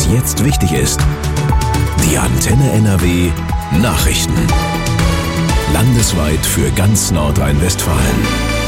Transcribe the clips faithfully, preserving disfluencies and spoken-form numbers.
was jetzt wichtig ist. Die Antenne N R W Nachrichten. Landesweit für ganz Nordrhein-Westfalen.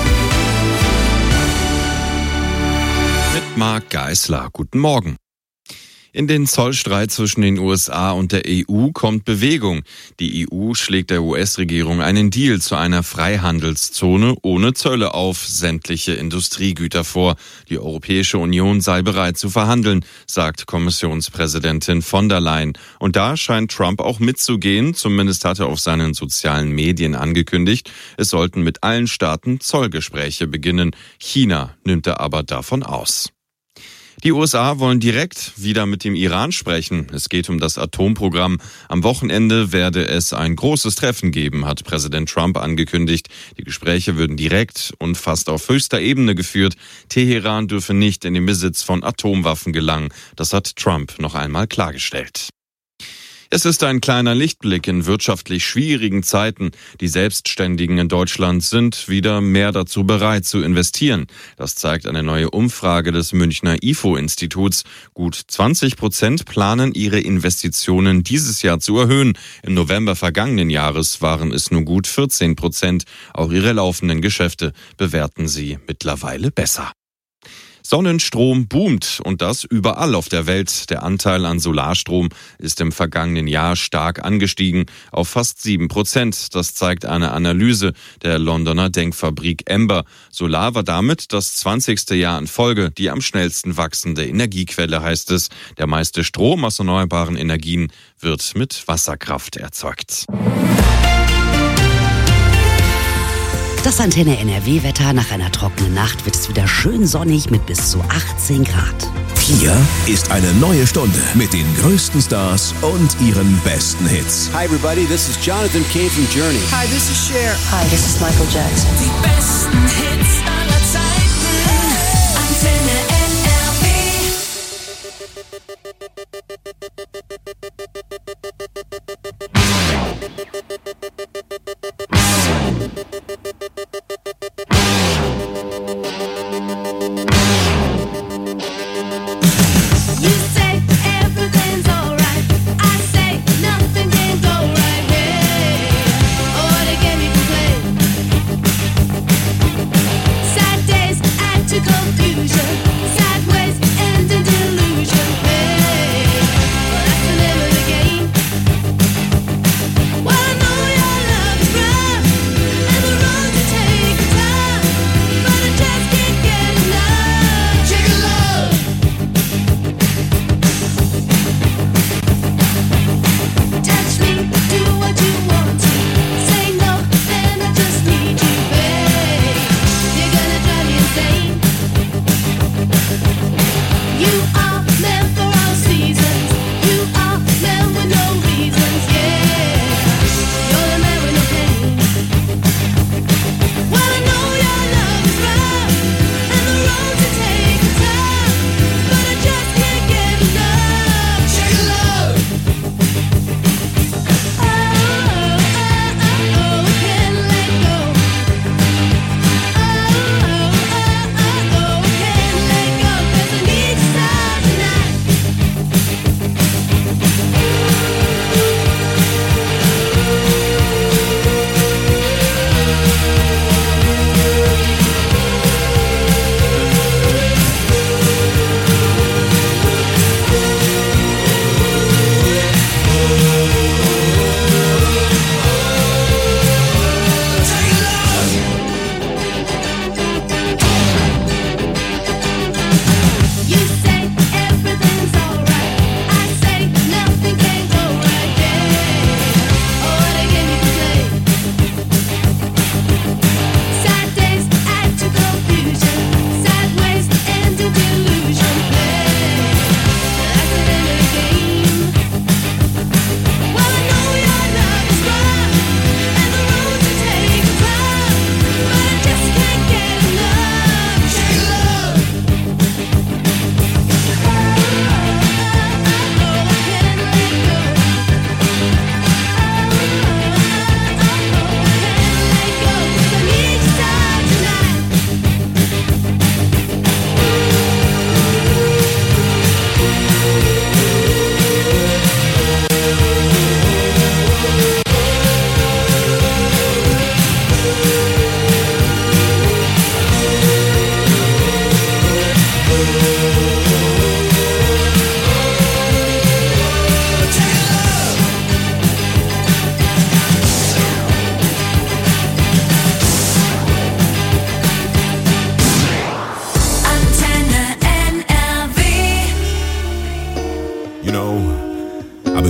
Mit Marc Geisler. Guten Morgen. In den Zollstreit zwischen den U S A und der E U kommt Bewegung. Die E U schlägt der U S-Regierung einen Deal zu einer Freihandelszone ohne Zölle auf sämtliche Industriegüter vor. Die Europäische Union sei bereit zu verhandeln, sagt Kommissionspräsidentin von der Leyen. Und da scheint Trump auch mitzugehen. Zumindest hat er auf seinen sozialen Medien angekündigt, es sollten mit allen Staaten Zollgespräche beginnen. China nimmt er aber davon aus. Die U S A wollen direkt wieder mit dem Iran sprechen. Es geht um das Atomprogramm. Am Wochenende werde es ein großes Treffen geben, hat Präsident Trump angekündigt. Die Gespräche würden direkt und fast auf höchster Ebene geführt. Teheran dürfe nicht in den Besitz von Atomwaffen gelangen. Das hat Trump noch einmal klargestellt. Es ist ein kleiner Lichtblick in wirtschaftlich schwierigen Zeiten. Die Selbstständigen in Deutschland sind wieder mehr dazu bereit zu investieren. Das zeigt eine neue Umfrage des Münchner I F O-Instituts. Gut zwanzig Prozent planen ihre Investitionen dieses Jahr zu erhöhen. Im November vergangenen Jahres waren es nur gut vierzehn Prozent. Auch ihre laufenden Geschäfte bewerten sie mittlerweile besser. Sonnenstrom boomt und das überall auf der Welt. Der Anteil an Solarstrom ist im vergangenen Jahr stark angestiegen auf fast sieben Prozent. Das zeigt eine Analyse der Londoner Denkfabrik Ember. Solar war damit das zwanzigste Jahr in Folge die am schnellsten wachsende Energiequelle, heißt es. Der meiste Strom aus erneuerbaren Energien wird mit Wasserkraft erzeugt. Das Antenne N R W-Wetter: Nach einer trockenen Nacht wird es wieder schön sonnig mit bis zu achtzehn Grad. Hier ist eine neue Stunde mit den größten Stars und ihren besten Hits. Hi everybody, this is Jonathan Cain from Journey. Hi, this is Cher. Hi, this is Michael Jackson. Die besten Hits aller Zeiten. Antenne N R W.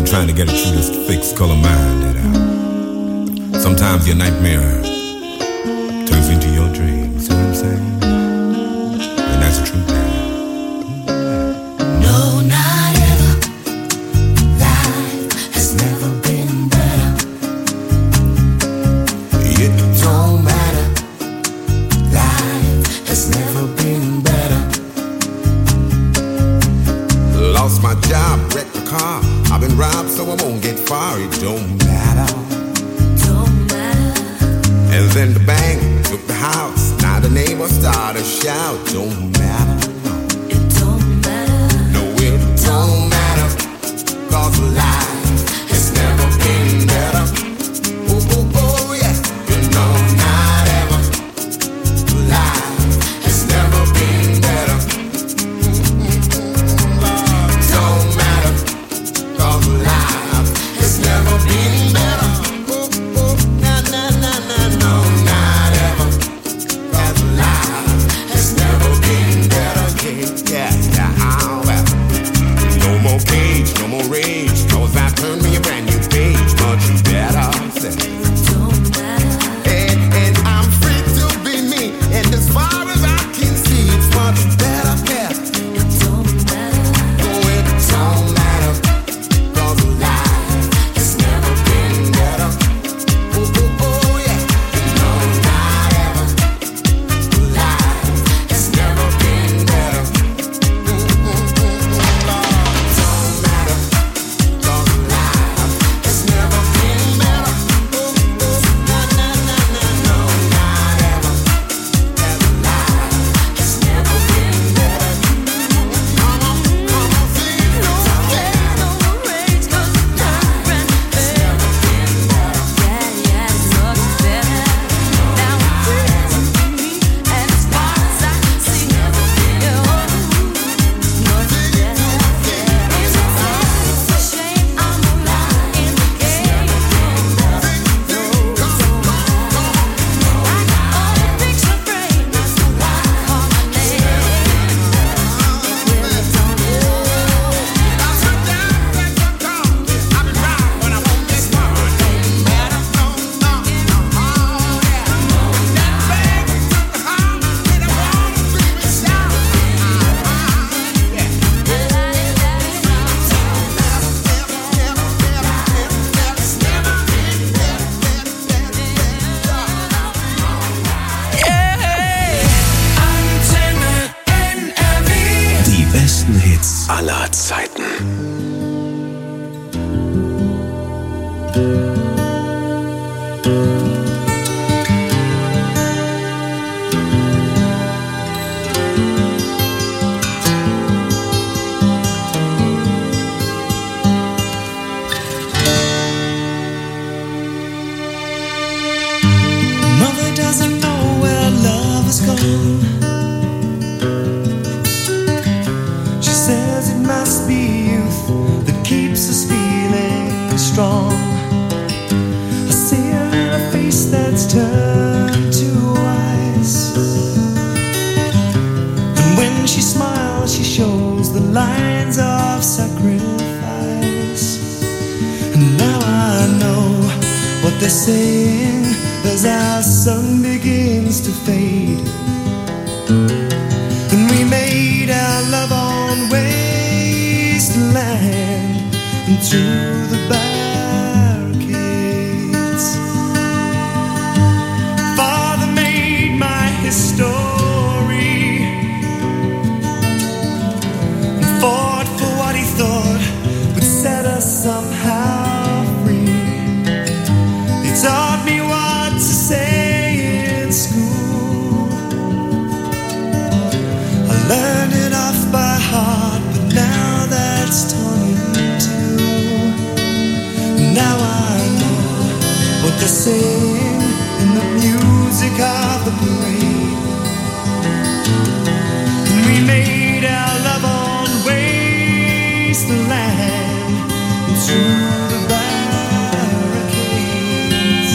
trying to get it through this fixed color mind that uh, sometimes your nightmare turns into your dream. See what I'm saying? And that's the truth, man. No, not ever. Life has never been better. It Don't matter. Life has never been better. lost my job, wrecked the car. I've been robbed, so I won't get far. It don't matter. Don't matter. And then the bank took the house. Now the neighbors start to shout. Don't matter. It don't matter. No, it don't matter. Cause life has never been better. Oh, oh, oh, yeah. You know, not ever. Life has never been better. Don't matter. Cause life has never been better. Oh, oh, nah, nah, nah, nah, no, not ever. Cause life has never been better. Yeah, yeah, yeah, oh, well. No more cage, no more rage. Cause I turned me a brand new page. Much better. Don't matter. And, and I'm free to be me. And as far as I can see, it's much better. Yeah. It don't matter. Oh, it don't matter. Cause life has never been better. Oh, oh, oh, yeah. No, not ever. Life has never been better. Mm, mm, mm, mm, Lord. Don't matter. Cause life has never been better. Oh, oh, na, na, na, na, no, not ever. That life has never been better. Come on, come on, sing it. No cage, no more rage, 'cause it turned brand new page. Yeah, yeah, it's much better. Now I'm free to be me, and as far as I can see, yeah, oh, much better. It's a shame I'm alone in the game. No, don't matter. I got all the picture framed, that's why I call my name. It really don't matter. Die besten Hits aller Zeiten. Mother doesn't know where love has gone. She says it must be youth that keeps us feeling strong. I see her in a face that's turned to ice, and when she smiles she shows the lines of sacrifice. And now I know what they're saying as our sun begins to fade. And we made our love on wasteland and through the barricades. Father made my history and fought for what he thought would set us somehow free. He taught me what to say in school. I learned it off by heart, but now that's torn in two. Now I know what they're saying in the music of the parade. And we made our love on wasteland and through the barricades.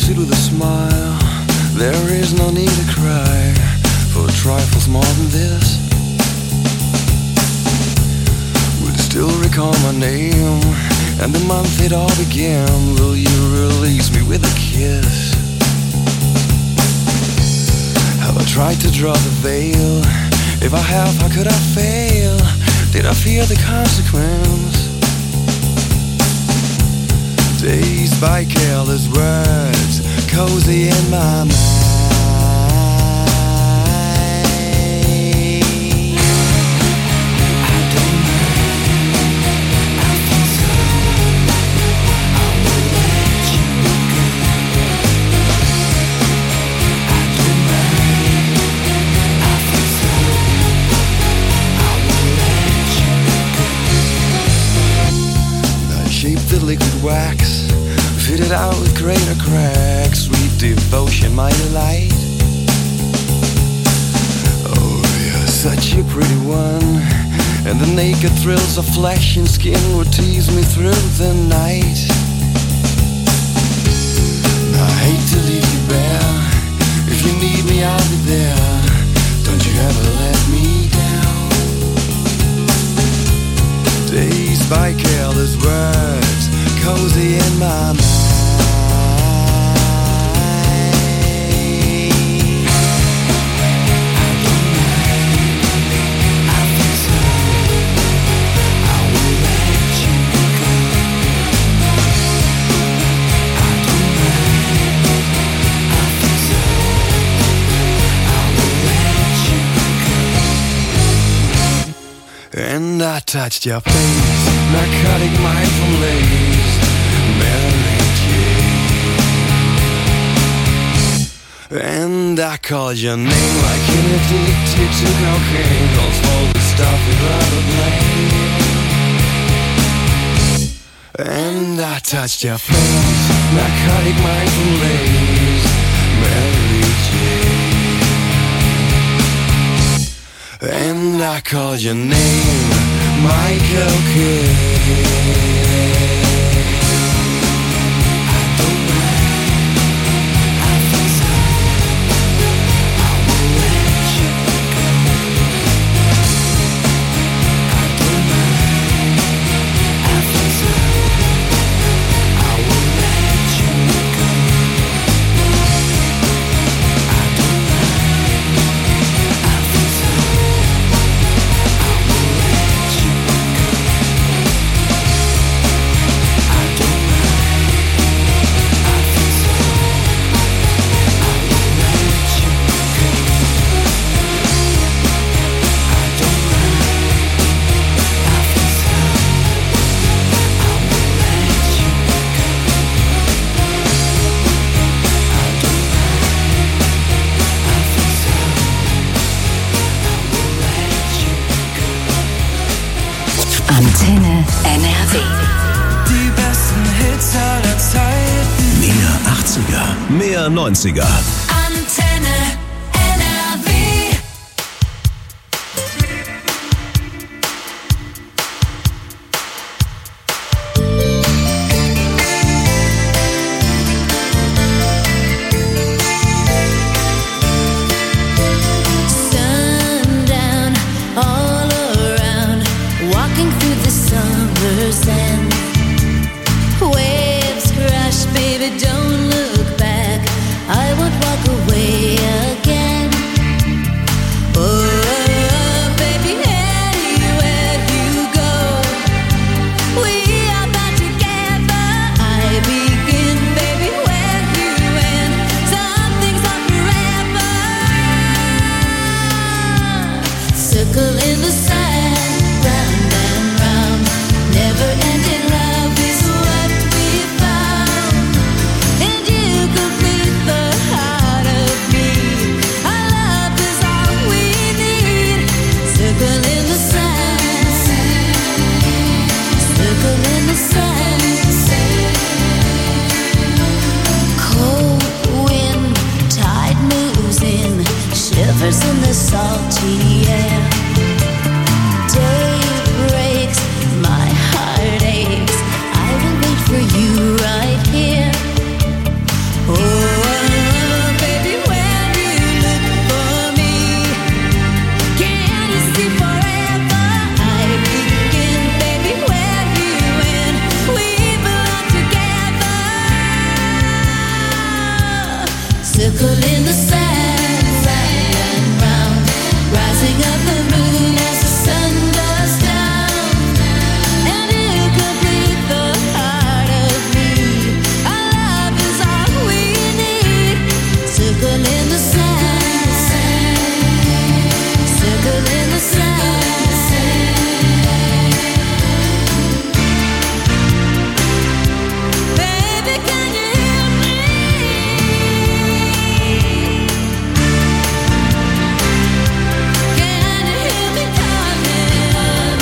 succeed with a smile. There is no need to cry for trifles more than this. Would still recall my name and the month it all began. Will you release me with a kiss? Have I tried to draw the veil? If I have, how could I fail? Did I fear the consequence? Dazed by careless words, cozy in my mind. I don't mind, I think so. I will let you go. I don't mind, I think so. I will let you go. I shaped the liquid wax, fitted out with greater cracks. Sweet devotion, my delight. Oh, you're such a pretty one, and the naked thrills of flesh and skin would tease me through the night. I hate to leave you bare. If you need me, I'll be there. Don't you ever let me down. Dazed by careless words, cozy in my mind. And I touched your face, narcotic mindful lace, Mary Jane. And I called your name like an addicted to cocaine. Don't smoke the stuff without a blame. And I touched your face, narcotic mindful lace, Mary Jane. And I called your name, Michael Kidd. Antenne N R W. Die besten Hits aller Zeiten. Mehr achtziger, mehr neunziger. Antenne N R W. Sundown all around, walking through the summer sand. Waves crash, baby, don't look back. I won't walk away. Circle in the sand, round and round, rising up the moon as the sun goes down, and you complete the heart of me. Our love is all we need. Circle in the sand, circle in the sand. Baby, can you hear me? Can you hear me calling?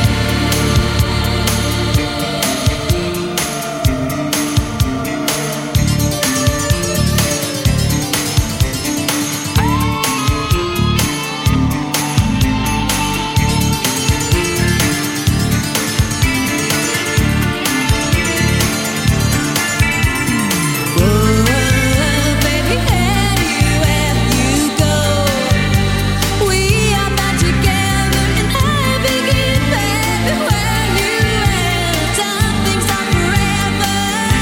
Whoa, baby, anywhere you go, we are not together in heaven, baby. Where you at? Time things are forever.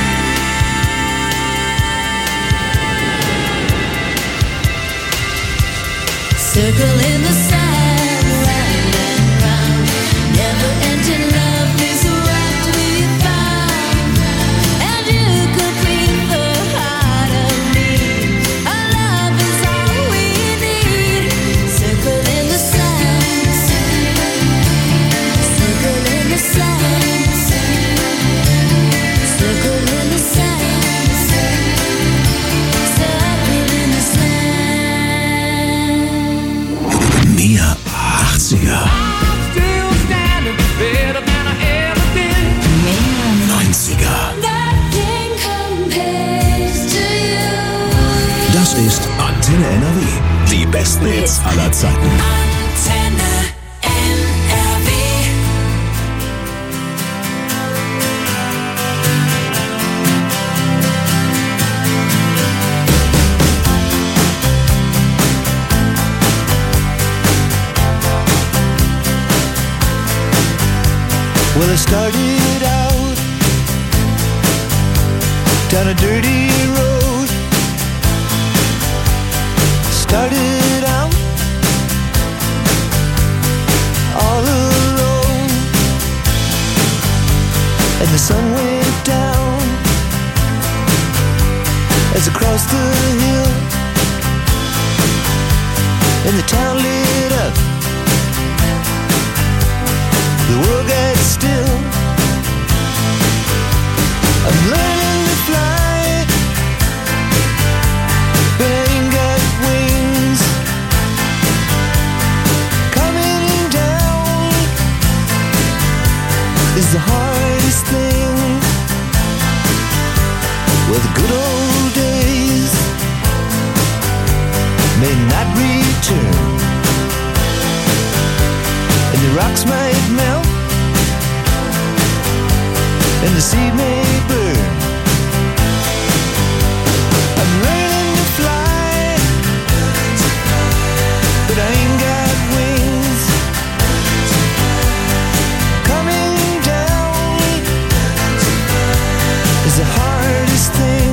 Circle in the sand, round and round. Never-ending love is what we found, and you complete the heart of me. Our love is all we need. Circle in the sand, circle in the sand, circle in the sand, circle in the sand. Mehr achtziger, neunziger. Nothing compares to you. Das ist Antenne N R W. Die besten Hits aller Zeiten. Antenne N R W. Well, I started out down a dirty road. Started out all alone, and the sun went down as I crossed the hill, and the town lit up. The world got still. I'm learning to fly, but I ain't got wings. Coming down is the hardest thing. Well, the good old days may not return, and the rocks might melt, and the sea may burn. I'm learning to fly, but I ain't got wings. Coming down is the hardest thing.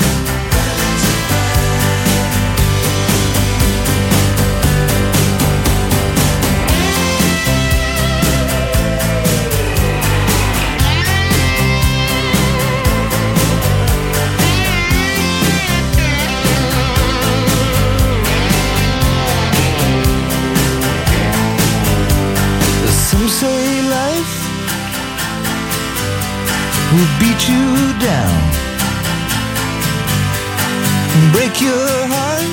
Some say life will beat you down, break your heart,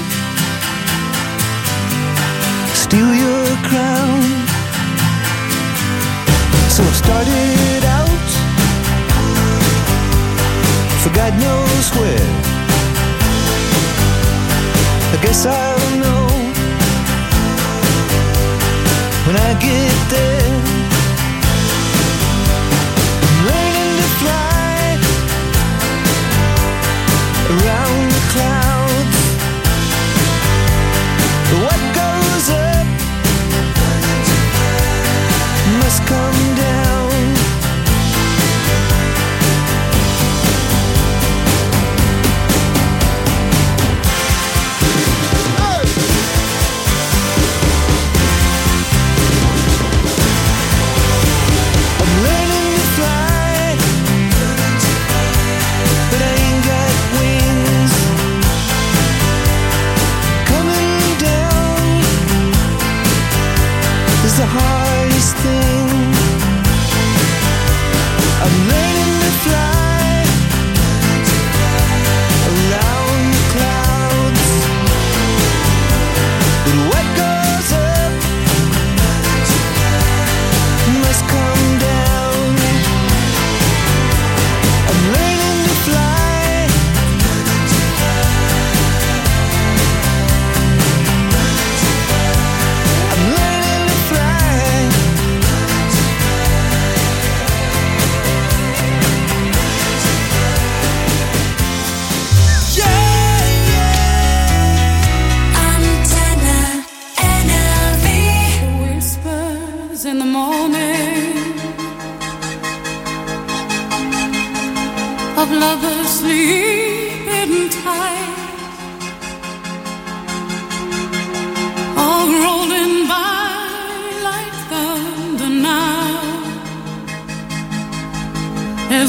steal your crown. So I started out for God knows where. I guess I'll know when I get there. I'm learning to fly around the clouds. What goes up must come down.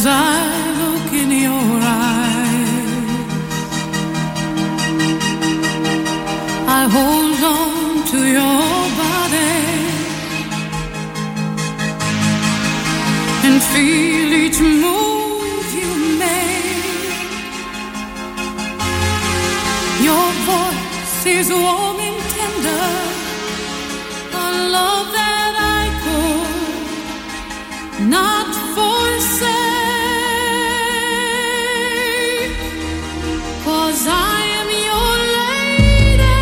as I look in your eyes. I hold on to your body and feel each move you make. Your voice is warm and tender, a love that I could not forsake. 'Cause I am your lady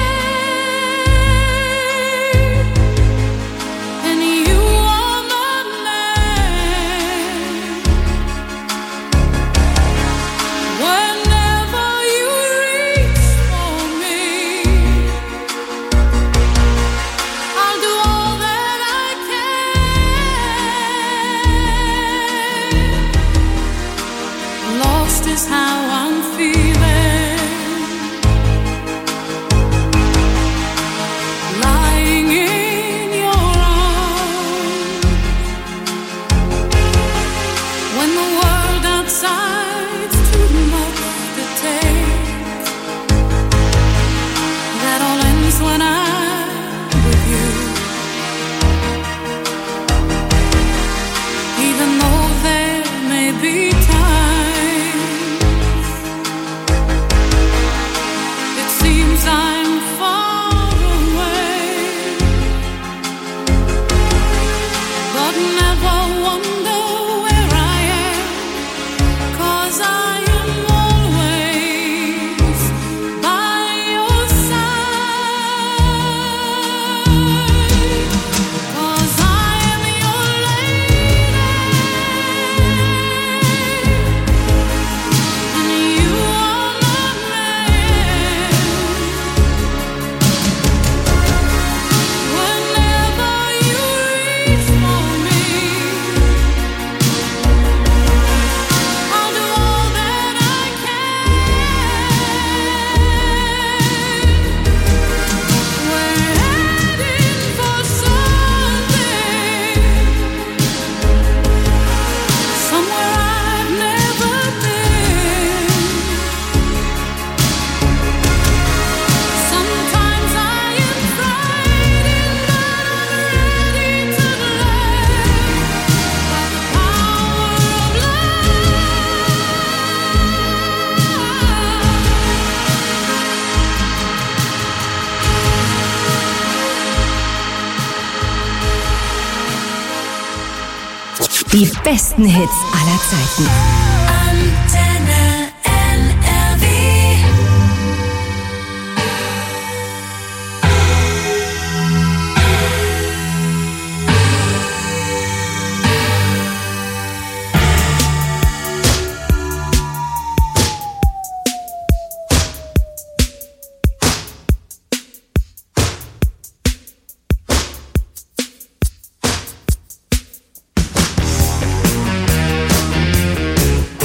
and you are my man. Whenever you reach for me, I'll do all that I can. Lost is how I'm feeling, lying in your arms. When the world outside's too much to take, that all ends when I'm with you. Even though there may be times it seems I'm far away, but never wonder where I am, 'cause I am always by your side. 'Cause I am your lady and you are my man. Whenever you reach for me, I'll do all that I can. We're heading for something, somewhere I've never been. Sometimes I am frightened, but I'm ready to learn by the power of love. Die besten Hits aller Zeiten. Antenne N R W. Thank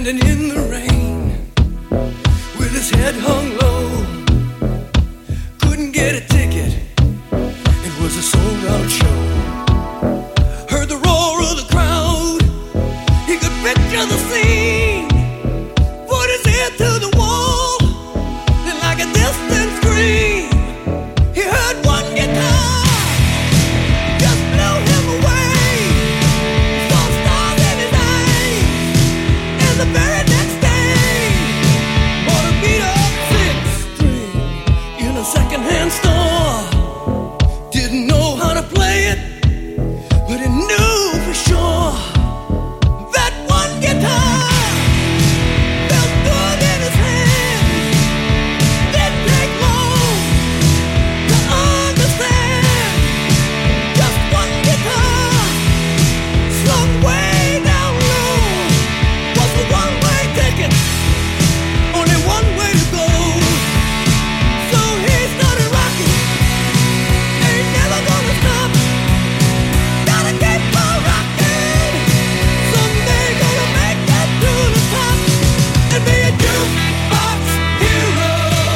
standing in the rain with his head hung low. Couldn't get a ticket, it was a sold out show. Heard the roar of the crowd, he could picture the scene. Put his ear to the wall, and like a distant scream, he heard one guitar, just blew him away. Saw stars in his eyes, and the very next day, bought a beat up six string in a secondhand store. Didn't know how to play it, but he knew for sure that one guitar felt good in his hands. Didn't take long to understand. Just one guitar slung way down low was the one-way ticket, only one way to go. So he started rocking, ain't never gonna stop. Gotta keep on rocking, someday gonna make it to the top and be a jukebox hero.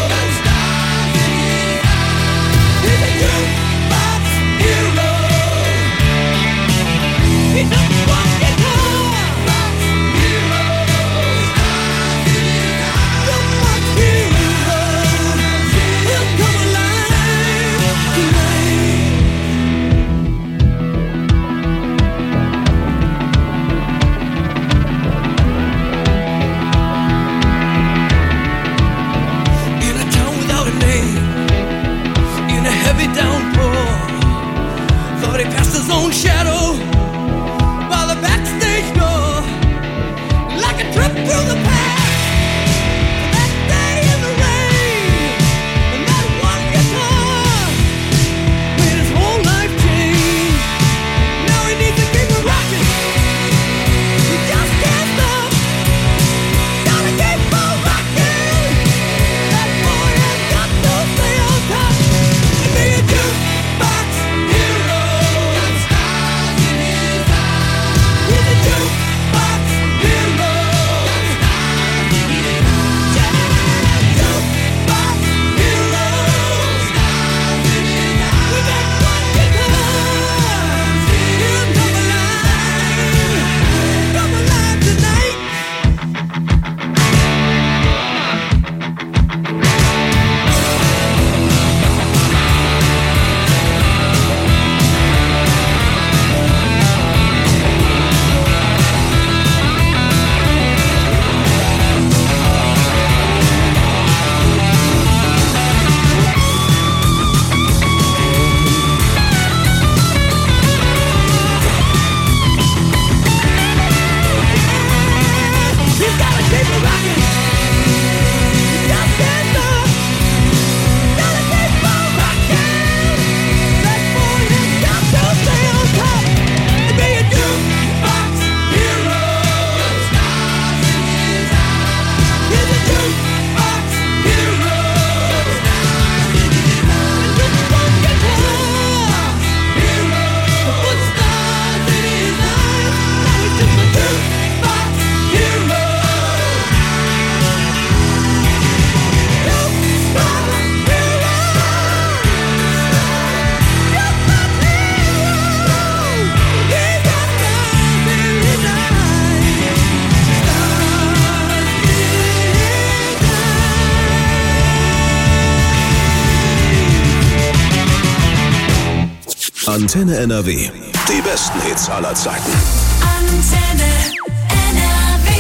He's a jukebox hero. He's just one guitar. Jukebox hero. He'll come alive tonight. In a town without a name, in a heavy downpour, thought he passed his own shadow by the backstage door, like a trip through the past. That day in the rain, and that one guitar made his whole life change. Now he needs to keep it rocking. He just can't stop. Gotta keep on rocking. That boy has got to stay on top and be a jukebox hero. He's a jukebox hero. Jukebox hero. With that one guitar, he'll come alive, come alive tonight. He's gotta keep it rocking. He just can't stop. Gotta keep on rocking. That boy has got to stay on top and be a jukebox hero. He's a jukebox hero. And just one guitar hero. Put stars in his eyes. Now he's just a jukebox hero. Antenne N R W. Die besten Hits aller Zeiten. Antenne N R W.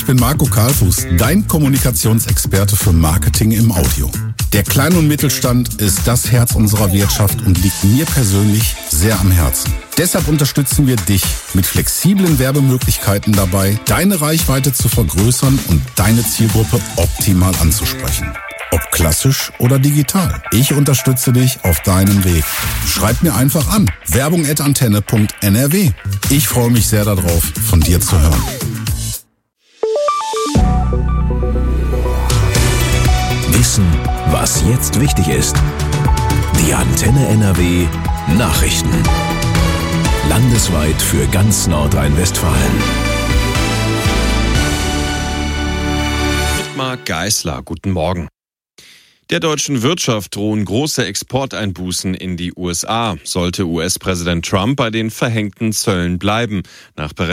Ich bin Marco Karlfuß, dein Kommunikationsexperte für Marketing im Audio. Der Klein- und Mittelstand ist das Herz unserer Wirtschaft und liegt mir persönlich sehr am Herzen. Deshalb unterstützen wir dich mit flexiblen Werbemöglichkeiten dabei, deine Reichweite zu vergrößern und deine Zielgruppe optimal anzusprechen. Ob klassisch oder digital. Ich unterstütze dich auf deinem Weg. Schreib mir einfach an. werbung at antenne punkt n r w. Ich freue mich sehr darauf, von dir zu hören. Wissen, was jetzt wichtig ist. Die Antenne N R W Nachrichten. Landesweit für ganz Nordrhein-Westfalen. Mit Marc Geisler, guten Morgen. Der deutschen Wirtschaft drohen große Exporteinbußen in die U S A, sollte U S-Präsident Trump bei den verhängten Zöllen bleiben. Nach